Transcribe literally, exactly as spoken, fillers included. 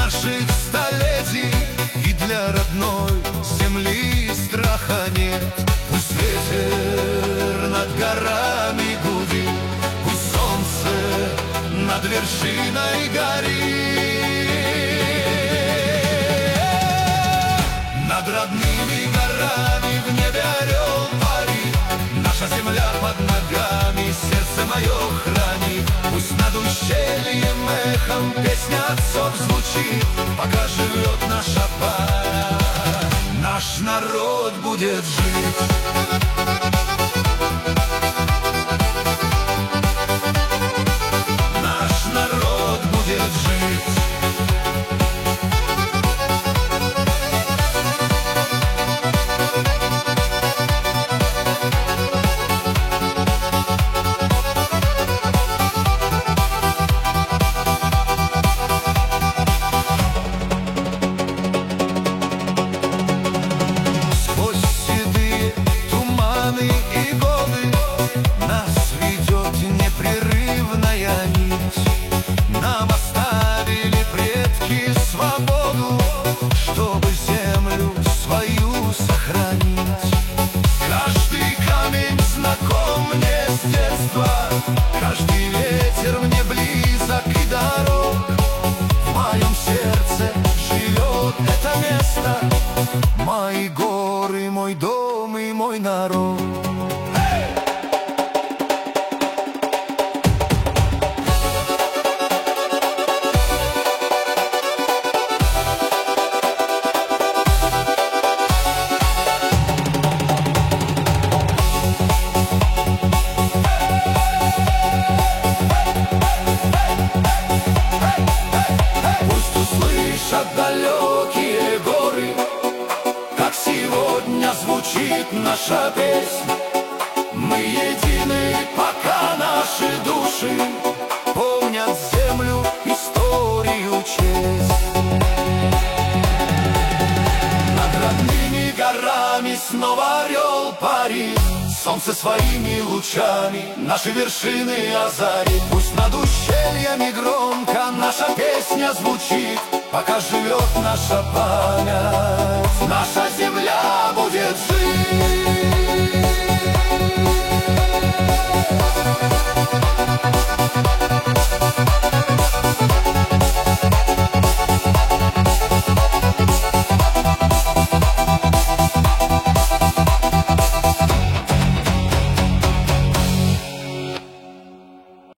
наших столетий, и для родной земли страха нет. Пусть ветер над горами гудит, пусть солнце над вершиной горит. Над родными горами в небе орел парит, наша земля под ногами сердце мое хранит. Пусть над ущельем эхом песня отцов звучит, пока живет наша память, наш народ будет жить. Наш народ будет жить. И годы нас ведет непрерывная нить. Нам оставили предки свободу, чтобы землю свою сохранить. Каждый камень знаком мне с детства, каждый ветер мне близок и дорог. В моем сердце живет это место, мои горы, мой дом и мой народ. Далекие горы, как сегодня звучит наша песня. Мы едины, пока наши души помнят землю, историю, честь. Над родными горами снова орел парит, солнце своими лучами наши вершины озарит. Пусть над ущельями громко наша песня звучит, пока живет наша память, наша земля будет жить.